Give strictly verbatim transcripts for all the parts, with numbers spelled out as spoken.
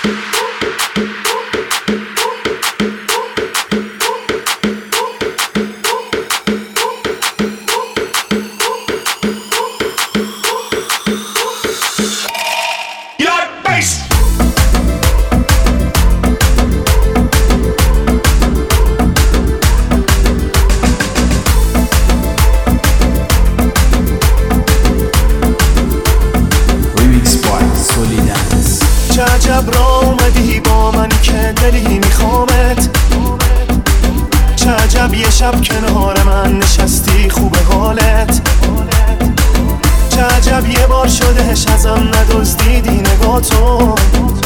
چه عجب را اومدی با من که دلی میخوامت، چه عجب یه شب کنار من نشستی خوب حالت، چه عجب یه بار شدهش ازم ندزدیدی نگاتو،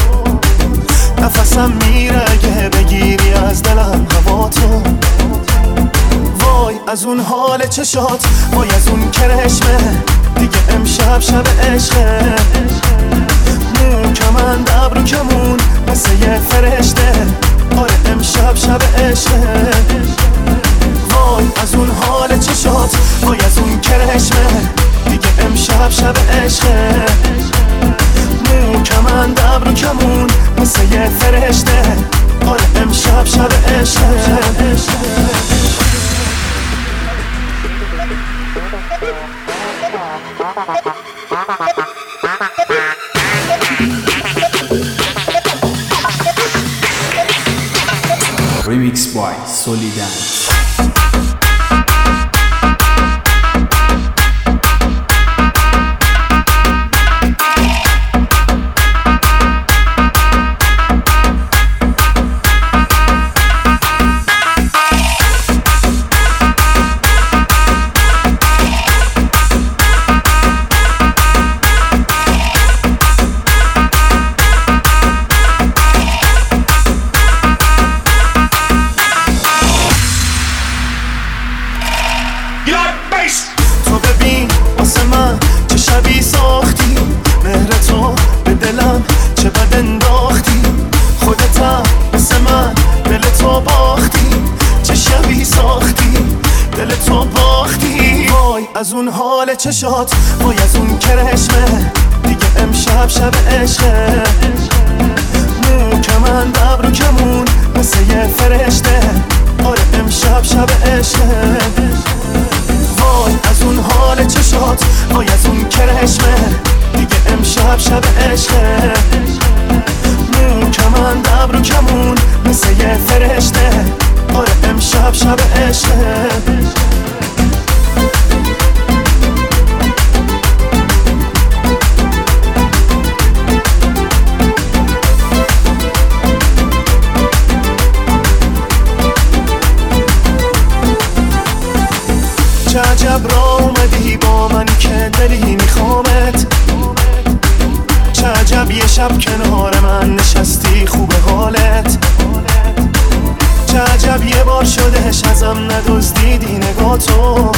نفسم میره اگه بگیری از دلم هواتو. وای از اون حال چشات، وای از اون کرشمه، دیگه امشب شب عشقه، مو کمند ابرو کمون مثل یه فرشته، آره امشب شب عشقه. وای از اون حال چشات، وای از اون کرشمه، دیگه امشب شب عشقه، مو کمند ابرو کمون مثل یه فرشته، آره امشب شب عشقه. Remix by Solidance. تو ببین واسه من چه شبی ساختی، مهر تو به دلم چه بد انداختی، خودتم مثل من دل تو باختی، چه شبی ساختی دل تو باختی. وای از اون حال چشات، وای از اون کرشمه، دیگه امشب شب عشقه، مو کمند ابرو کمون مثل یه فرشته، آره امشب شب عشقه. وای از اون حال چشات، وای از اون کرشمه، دیگه امشب شب عشقه، مو کمند ابرو کمون مثل یه فرشته، آره امشب شب عشقه. چه عجب را اومدی با من که دلی میخوامت، چه عجب یه شب کنار من نشستی خوب حالت، چه عجب یه بار شدهش ازم ندزدیدی نگاتو،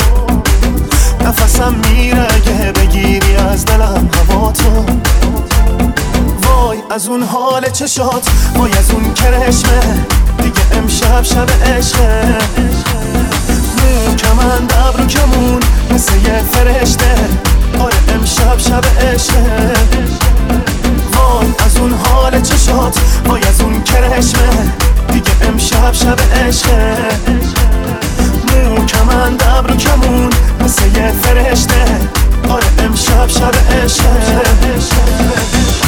نفسم میره اگه بگیری از دلم هواتو. وای از اون حال چشات، وای از اون کرشمه، دیگه امشب شب عشقه، مو کمند ابرو کمون مثل یه فرشته، آره امشب شب عشقه. وای از اون حال چشات، وای از اون کرشمه، دیگه امشب شب عشقه، مو کمند ابرو کمون مثل یه فرشته، آره امشب شب عشقه.